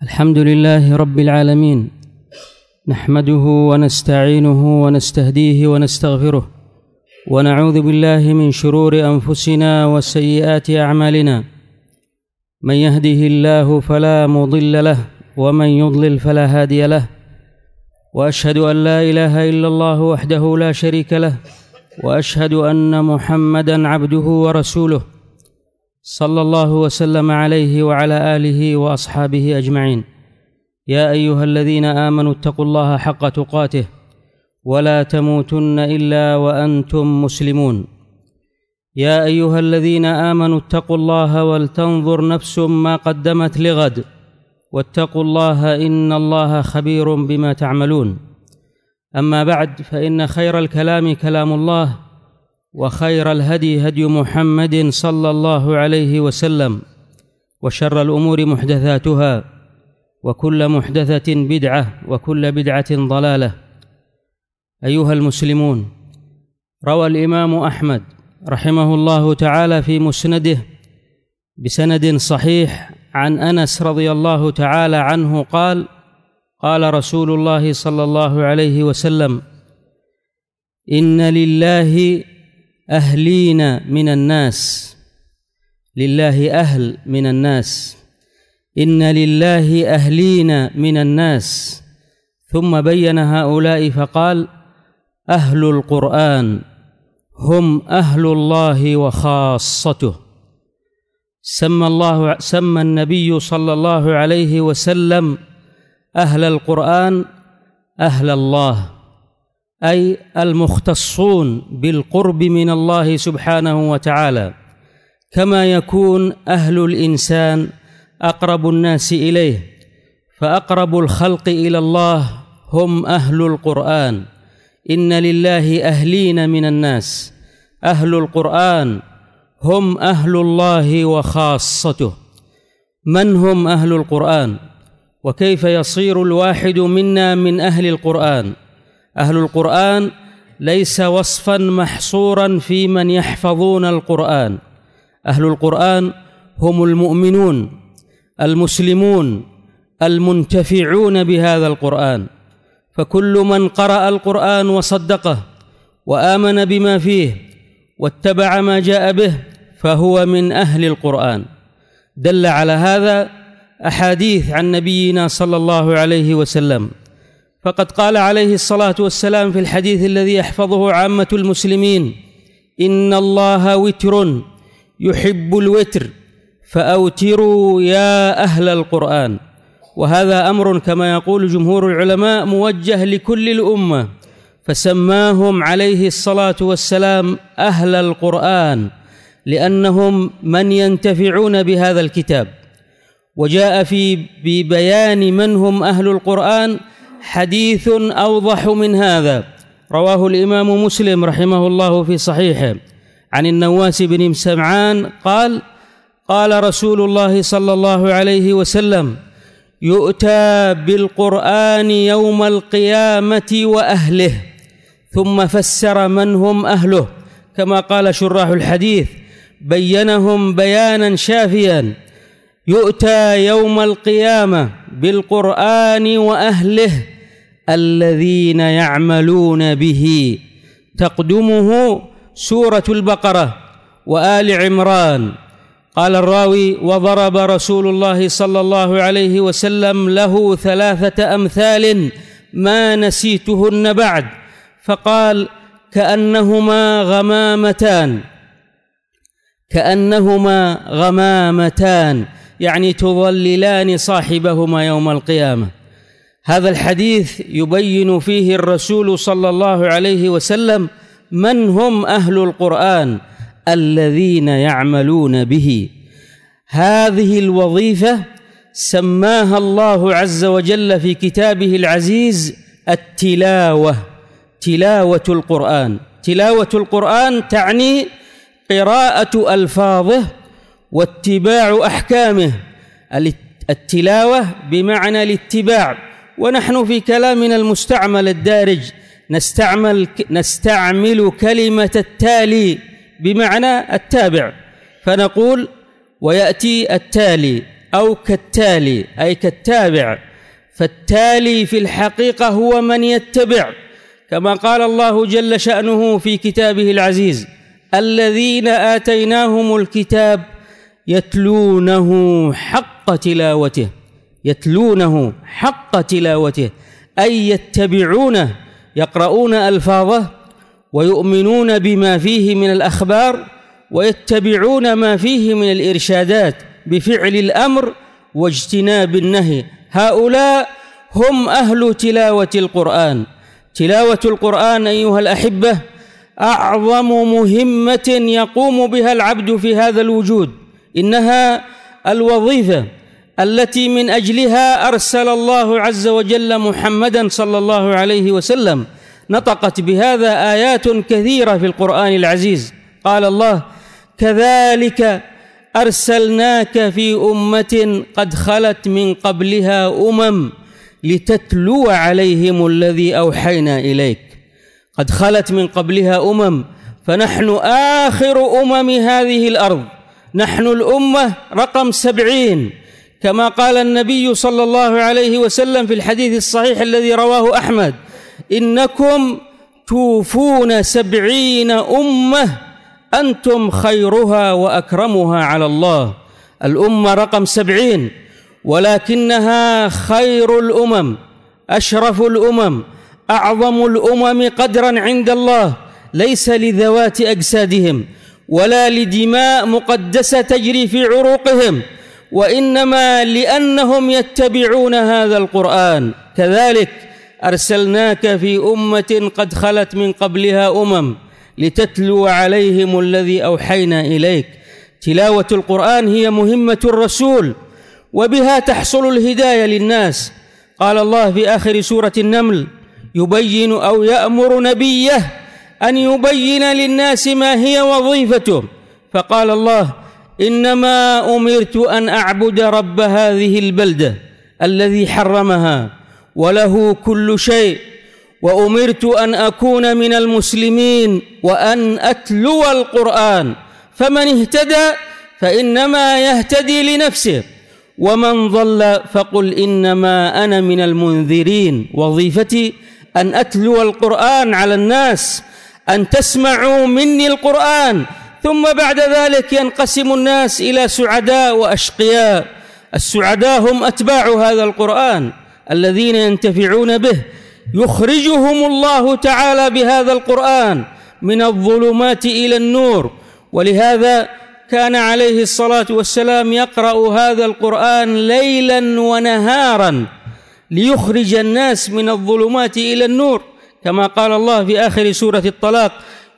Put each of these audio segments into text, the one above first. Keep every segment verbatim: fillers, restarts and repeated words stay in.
الحمد لله رب العالمين، نحمده ونستعينه ونستهديه ونستغفره، ونعوذ بالله من شرور أنفسنا وسيئات أعمالنا. من يهده الله فلا مضل له، ومن يضلل فلا هادي له. وأشهد أن لا إله إلا الله وحده لا شريك له، وأشهد أن محمدًا عبده ورسوله، صلى الله وسلم عليه وعلى آله وأصحابه أجمعين. يا أيها الذين آمنوا اتقوا الله حق تقاته ولا تموتن إلا وأنتم مسلمون. يا أيها الذين آمنوا اتقوا الله ولتنظر نفس ما قدمت لغد، واتقوا الله إن الله خبير بما تعملون. أما بعد، فإن خير الكلام كلام الله، وخير الهدي هدي محمد صلى الله عليه وسلم، وشر الأمور محدثاتها، وكل محدثة بدعة، وكل بدعة ضلالة. أيها المسلمون، روى الإمام أحمد رحمه الله تعالى في مسنده بسند صحيح عن أنس رضي الله تعالى عنه قال: قال رسول الله صلى الله عليه وسلم: إن لله أهلين من الناس، لله أهل من الناس، إن لله أهلين من الناس. ثم بين هؤلاء فقال: أهل القرآن هم أهل الله وخاصته. سمى الله سمى النبي صلى الله عليه وسلم أهل القرآن أهل الله، أي المختصون بالقرب من الله سبحانه وتعالى، كما يكون أهل الإنسان أقرب الناس إليه، فأقرب الخلق إلى الله هم أهل القرآن. إن لله أهلين من الناس، أهل القرآن هم أهل الله وخاصته. من هم أهل القرآن؟ وكيف يصير الواحد منا من أهل القرآن؟ أهل القرآن ليس وصفاً محصوراً في من يحفظون القرآن. أهل القرآن هم المؤمنون المسلمون المنتفعون بهذا القرآن، فكل من قرأ القرآن وصدقه وآمن بما فيه واتبع ما جاء به فهو من أهل القرآن. دل على هذا أحاديث عن نبينا صلى الله عليه وسلم، فقد قال عليه الصلاة والسلام في الحديث الذي يحفظه عامة المسلمين: إن الله وتر يحب الوتر فأوتروا يا أهل القرآن. وهذا أمر كما يقول جمهور العلماء موجه لكل الأمة، فسماهم عليه الصلاة والسلام أهل القرآن لأنهم من ينتفعون بهذا الكتاب. وجاء في ببيان من هم أهل القرآن حديث أوضح من هذا، رواه الإمام مسلم رحمه الله في صحيحه عن النواس بن سمعان قال: قال رسول الله صلى الله عليه وسلم: يؤتى بالقرآن يوم القيامة وأهله. ثم فسر من هم أهله كما قال شراح الحديث، بينهم بيانا شافيا: يؤتى يوم القيامة بالقرآن وأهله الذين يعملون به. تقدمه سورة البقرة وآل عمران. قال الراوي: وضرب رسول الله صلى الله عليه وسلم له ثلاثة أمثال ما نسيتهن بعد، فقال: كأنهما غمامتان كأنهما غمامتان يعني تظللان صاحبهما يوم القيامة. هذا الحديث يبين فيه الرسول صلى الله عليه وسلم من هم أهل القرآن الذين يعملون به. هذه الوظيفة سماها الله عز وجل في كتابه العزيز التلاوة، تلاوة القرآن. تلاوة القرآن تعني قراءة ألفاظه واتباع أحكامه. التلاوة بمعنى الاتباع، ونحن في كلامنا المستعمل الدارج نستعمل نستعمل كلمة التالي بمعنى التابع، فنقول: ويأتي التالي، أو كالتالي أي كالتابع، فالتالي في الحقيقة هو من يتبع، كما قال الله جل شأنه في كتابه العزيز: الذين آتيناهم الكتاب يتلونه حق تلاوته، يتلونه حق تلاوته أي يتبعونه، يقرؤون ألفاظه ويؤمنون بما فيه من الأخبار ويتبعون ما فيه من الإرشادات بفعل الأمر واجتناب النهي. هؤلاء هم أهل تلاوة القرآن. تلاوة القرآن أيها الأحبة أعظم مهمة يقوم بها العبد في هذا الوجود، إنها الوظيفة التي من أجلها أرسل الله عز وجل محمدًا صلى الله عليه وسلم. نطقت بهذا آيات كثيرة في القرآن العزيز. قال الله: كذلك أرسلناك في أمة قد خلت من قبلها أمم لتتلو عليهم الذي أوحينا إليك. قد خلت من قبلها أمم، فنحن آخر أمم هذه الأرض، نحن الأمة رقم سبعين، كما قال النبي صلى الله عليه وسلم في الحديث الصحيح الذي رواه أحمد: إنكم توفون سبعين أمة أنتم خيرها وأكرمها على الله. الأمة رقم سبعين، ولكنها خير الأمم، أشرف الأمم، أعظم الأمم قدرا عند الله، ليس لذوات أجسادهم ولا لدماء مقدسة تجري في عروقهم، وإنما لأنهم يتبعون هذا القرآن. كذلك أرسلناك في أمة قد خلت من قبلها أمم لتتلو عليهم الذي أوحينا إليك. تلاوة القرآن هي مهمة الرسول، وبها تحصل الهداية للناس. قال الله في آخر سورة النمل: يبين أو يأمر نبيه أن يبين للناس ما هي وظيفته، فقال الله: إنما أمرت أن أعبد رب هذه البلدة الذي حرمها وله كل شيء، وأمرت أن أكون من المسلمين وأن أتلو القرآن، فمن اهتدى فإنما يهتدي لنفسه ومن ضل فقل إنما أنا من المنذرين. وظيفتي أن أتلو القرآن على الناس، أن تسمعوا مني القرآن، ثم بعد ذلك ينقسم الناس إلى سعداء وأشقياء. السعداء هم أتباع هذا القرآن الذين ينتفعون به، يخرجهم الله تعالى بهذا القرآن من الظلمات إلى النور. ولهذا كان عليه الصلاة والسلام يقرأ هذا القرآن ليلا ونهارا ليخرج الناس من الظلمات إلى النور، كما قال الله في آخر سورة الطلاق: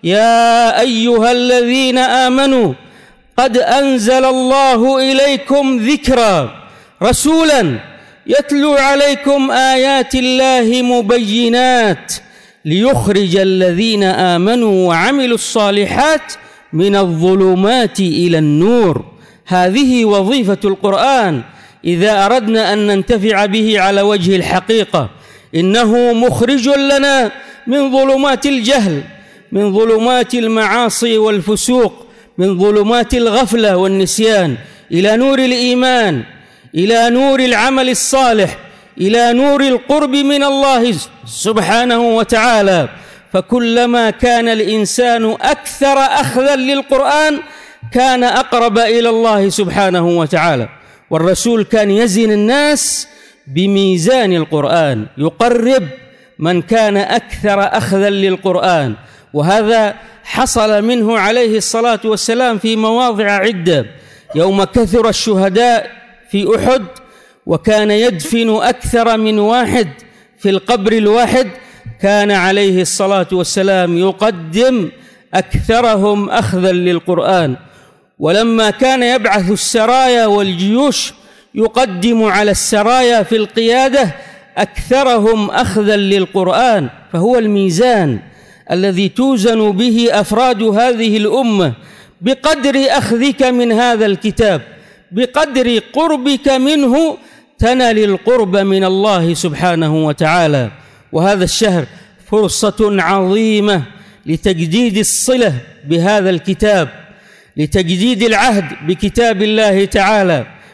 يا أيها الذين آمنوا قد أنزل الله إليكم ذكرا رسولا يتلو عليكم آيات الله مبينات ليخرج الذين آمنوا وعملوا الصالحات من الظلمات إلى النور. هذه وظيفة القرآن إذا أردنا أن ننتفع به على وجه الحقيقة. إنه مخرج لنا من ظلمات الجهل، من ظلمات المعاصي والفسوق، من ظلمات الغفلة والنسيان، إلى نور الإيمان، إلى نور العمل الصالح، إلى نور القرب من الله سبحانه وتعالى. فكلما كان الإنسان أكثر أخذا للقرآن كان أقرب إلى الله سبحانه وتعالى. والرسول كان يزن الناس بميزان القرآن، يقرب من كان أكثر أخذا للقرآن، وهذا حصل منه عليه الصلاة والسلام في مواضع عدة. يوم كثر الشهداء في أحد وكان يدفن أكثر من واحد في القبر الواحد، كان عليه الصلاة والسلام يقدم أكثرهم أخذا للقرآن. ولما كان يبعث السرايا والجيوش يقدم على السرايا في القيادة أكثرهم أخذا للقرآن. فهو الميزان الذي توزن به أفراد هذه الأمة بقدر أخذك من هذا الكتاب، بقدر قربك منه تنال القرب من الله سبحانه وتعالى. وهذا الشهر فرصة عظيمة لتجديد الصلة بهذا الكتاب، لتجديد العهد بكتاب الله تعالى،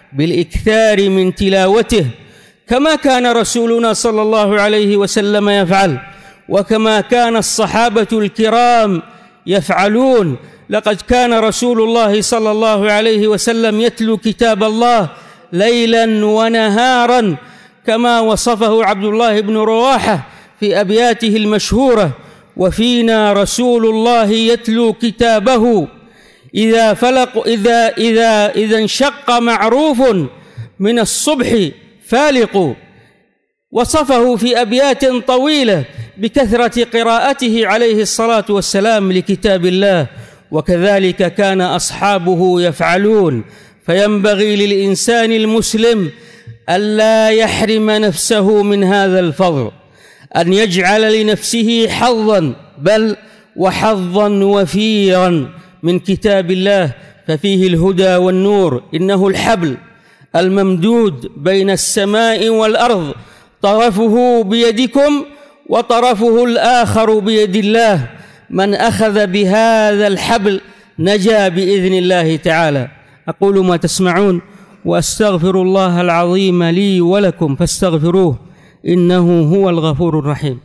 بالإكثار من تلاوته، كما كان رسولنا صلى الله عليه وسلم يفعل، وكما كان الصحابة الكرام يفعلون. لقد كان رسول الله صلى الله عليه وسلم يتلو كتاب الله ليلا ونهارا، كما وصفه عبد الله بن رواحة في أبياته المشهورة: وفينا رسول الله يتلو كتابه إذا فلق إذا إذا إذا انشق معروف من الصبح فالق. وصفه في أبيات طويلة بكثرة قراءته عليه الصلاة والسلام لكتاب الله، وكذلك كان أصحابه يفعلون. فينبغي للإنسان المسلم ألا يحرم نفسه من هذا الفضل، أن يجعل لنفسه حظا، بل وحظا وفيرا من كتاب الله، ففيه الهدى والنور. إنه الحبل الممدود بين السماء والأرض، طرفه بيدكم وطرفه الآخر بيد الله، من أخذ بهذا الحبل نجا بإذن الله تعالى. أقول ما تسمعون وأستغفر الله العظيم لي ولكم فاستغفروه إنه هو الغفور الرحيم.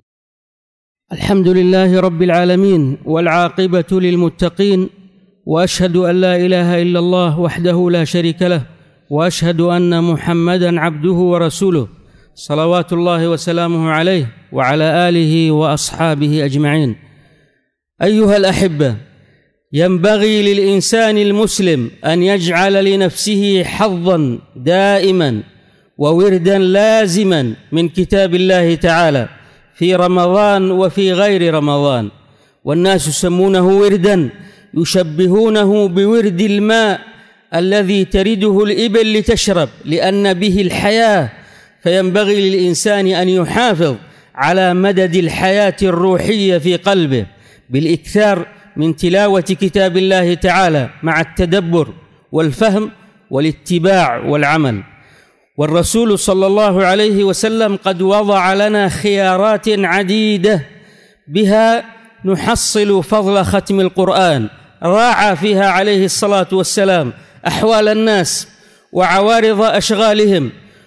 الحمد لله رب العالمين، والعاقبة للمتقين، وأشهد أن لا إله إلا الله وحده لا شريك له، وأشهد أن محمدًا عبده ورسوله، صلوات الله وسلامه عليه وعلى آله وأصحابه أجمعين. أيها الأحبة، ينبغي للإنسان المسلم أن يجعل لنفسه حظاً دائماً وورداً لازماً من كتاب الله تعالى في رمضان وفي غير رمضان. والناس يسمونه ورداً، يشبهونه بورد الماء الذي ترده الإبل لتشرب، لأن به الحياة. فينبغي للإنسان أن يحافظ على مدد الحياة الروحية في قلبه بالإكثار من تلاوة كتاب الله تعالى مع التدبر والفهم والاتباع والعمل. والرسول صلى الله عليه وسلم قد وضع لنا خيارات عديدة بها نحصل فضل ختم القرآن، راعى فيها عليه الصلاة والسلام أحوال الناس وعوارض أشغالهم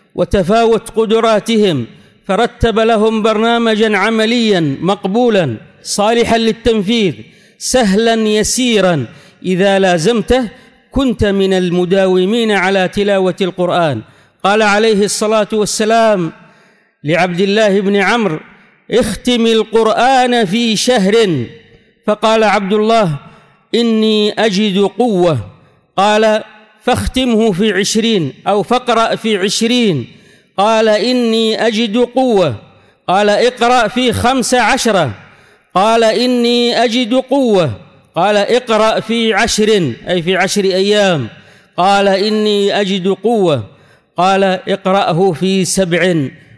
وتفاوت قدراتهم، فرتب لهم برنامجاً عملياً مقبولاً صالحاً للتنفيذ، سهلاً يسيراً إذا لازمته كنت من المداومين على تلاوة القرآن. قال عليه الصلاة والسلام لعبد الله بن عمرو: اختم القرآن في شهر. فقال عبد الله: إني أجد قوة. قال: فاختمه في عشرين، أو فاقرأ في عشرين. قال: إني أجد قوة. قال: اقرأ في خمس عشرة. قال: إني أجد قوة. قال: اقرأ في عشر، أي في عشر أيام. قال: إني أجد قوة. قال: اقرأه في سبع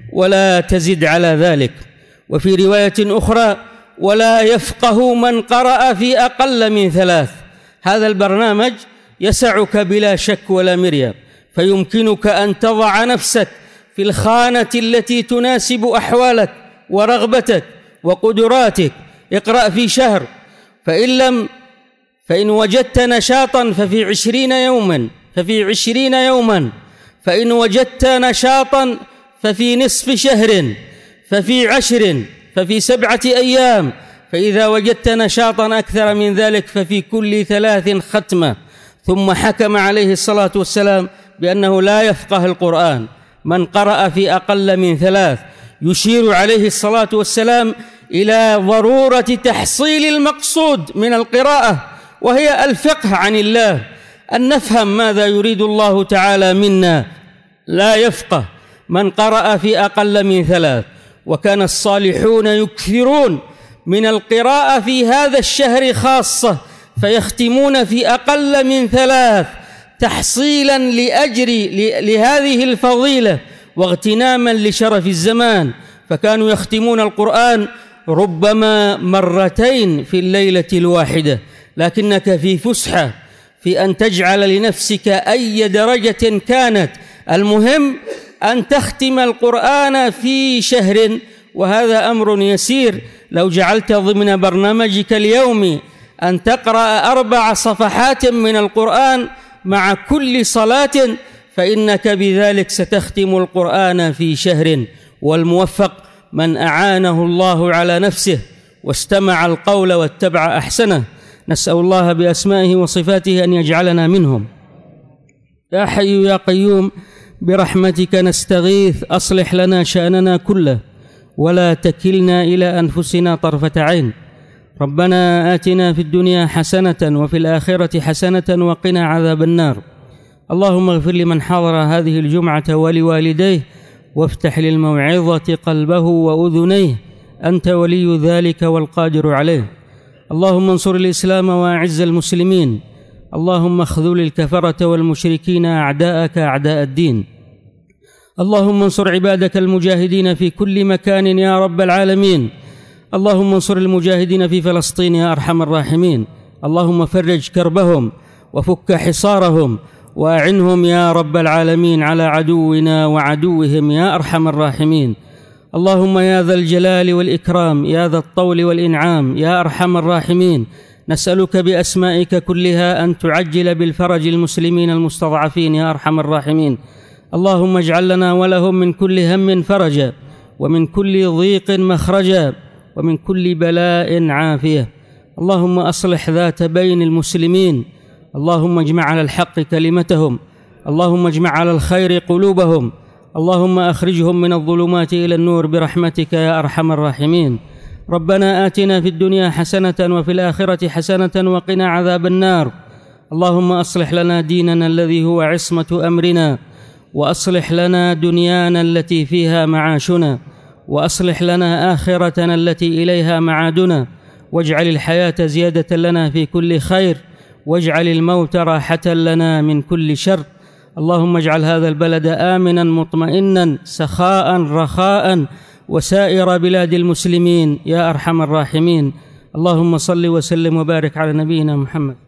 ولا تزد على ذلك. وفي رواية أخرى: ولا يفقه من قرأ في أقل من ثلاث. هذا البرنامج يسعك بلا شك ولا مرية، فيمكنك أن تضع نفسك في الخانة التي تناسب أحوالك ورغبتك وقدراتك. اقرأ في شهر، فإن لم فإن وجدت نشاطا ففي عشرين يوما ففي عشرين يوما فإن وجدت نشاطا ففي نصف شهر، ففي عشر، ففي سبعة أيام، فإذا وجدت نشاطا أكثر من ذلك ففي كل ثلاث ختمة. ثم حكم عليه الصلاة والسلام بأنه لا يفقه القرآن من قرأ في أقل من ثلاث، يشير عليه الصلاة والسلام إلى ضرورة تحصيل المقصود من القراءة، وهي الفقه عن الله، أن نفهم ماذا يريد الله تعالى منا. لا يفقه من قرأ في أقل من ثلاث. وكان الصالحون يكثرون من القراءة في هذا الشهر خاصة، فيختمون في أقل من ثلاث تحصيلاً لأجر لهذه الفضيلة واغتناما لشرف الزمان. فكانوا يختمون القرآن ربما مرتين في الليلة الواحدة، لكنك في فسحة في أن تجعل لنفسك أي درجة كانت، المهم أن تختم القرآن في شهر، وهذا أمر يسير. لو جعلت ضمن برنامجك اليومي أن تقرأ أربع صفحات من القرآن مع كل صلاة، فإنك بذلك ستختم القرآن في شهر، والموفق من أعانه الله على نفسه واستمع القول واتبع أحسنه. نسأل الله بأسمائه وصفاته أن يجعلنا منهم. يا حي يا قيوم برحمتك نستغيث، أصلح لنا شأننا كله ولا تكلنا إلى أنفسنا طرفة عين. ربنا آتنا في الدنيا حسنة وفي الآخرة حسنة وقنا عذاب النار. اللهم اغفر لمن حضر هذه الجمعة ولوالديه، وافتح للموعظة قلبه وأذنيه، أنت ولي ذلك والقادر عليه. اللهم انصر الإسلام وأعز المسلمين. اللهم اخذل الكفرة والمشركين أعداءك أعداء الدين. اللهم انصر عبادك المجاهدين في كل مكان يا رب العالمين. اللهم انصر المجاهدين في فلسطين يا أرحم الراحمين. اللهم فرج كربهم وفك حصارهم وأعنهم يا رب العالمين على عدونا وعدوهم يا أرحم الراحمين. اللهم يا ذا الجلال والإكرام يا ذا الطول والإنعام يا أرحم الراحمين، نسألك بأسمائك كلها أن تعجل بالفرج المسلمين المستضعفين يا أرحم الراحمين. اللهم اجعل لنا ولهم من كل هم فرجا، ومن كل ضيق مخرجا، ومن كل بلاء عافية. اللهم أصلح ذات بين المسلمين. اللهم اجمع على الحق كلمتهم. اللهم اجمع على الخير قلوبهم. اللهم أخرجهم من الظلمات إلى النور برحمتك يا أرحم الراحمين. ربنا آتنا في الدنيا حسنة وفي الآخرة حسنة وقنا عذاب النار. اللهم أصلح لنا ديننا الذي هو عصمة أمرنا، وأصلح لنا دنيانا التي فيها معاشنا، وأصلح لنا آخرتنا التي إليها معادنا، واجعل الحياة زيادة لنا في كل خير، واجعل الموت راحة لنا من كل شر. اللهم اجعل هذا البلد آمنا مطمئنا سخاء رخاء، وسائر بلاد المسلمين يا أرحم الراحمين. اللهم صل وسلم وبارك على نبينا محمد.